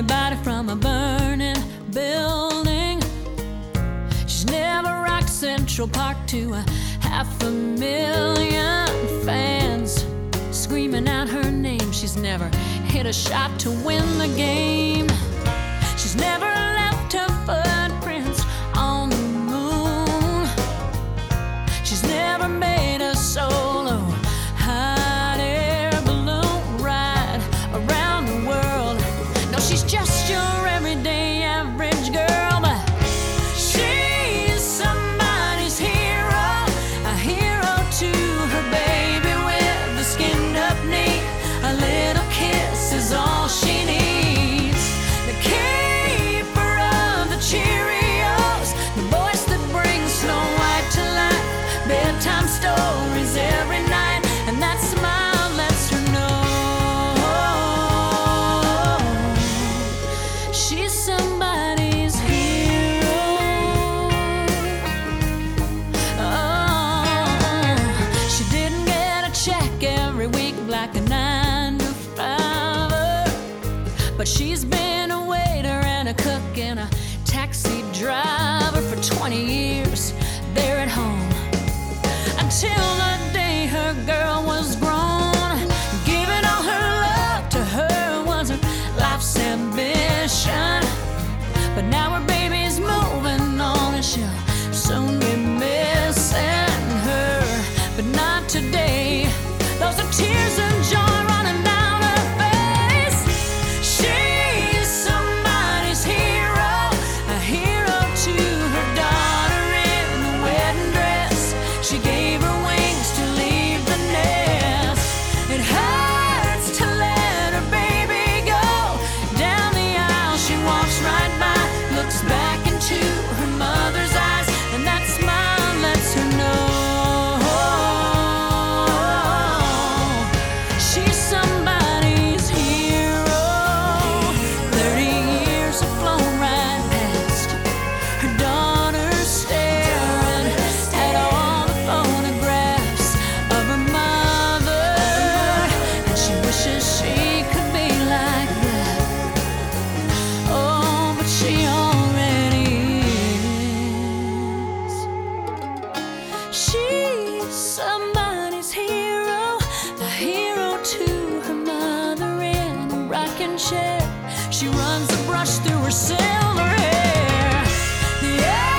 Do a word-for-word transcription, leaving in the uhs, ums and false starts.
anybody from a burning building. She's never rocked Central Park to a half a million fans screaming out her name. She's never hit a shot to win the game. She's never left her footprints on the moon. She's never made a solo hot air balloon ride around the world. No, she's just your everyday average girl, but she's somebody's hero, a hero to her baby with a skinned up knee. A little kiss is all she needs. The keeper of the Cheerios, the voice that brings Snow White to life. Bedtime stories every night, and that smile lets her know she's somebody's hero. Oh, she didn't get a check every week like a nine to fiver, but she's been a waiter and a cook and a taxi driver for twenty years there at home. Until the day her girl was grown, giving all her love to her was her life's ambition. But now her baby's moving on and she'll soon be missing her. But not today. Those are tears of joy running down her face. She's somebody's hero, a hero to her daughter in a wedding dress. She gave her wings to leave the nest. It hurts to let her baby go. Down the aisle she walks right by, looks back into her mother's eyes, and that smile lets her know she's somebody's hero. Thirty years have flown right past, her daughter staring at all the photographs of her mother, and she wishes she could be like that. Oh, but she already is. She's somebody's hero, a hero to her mother in a rocking chair. She runs a brush through her silver hair. Yeah.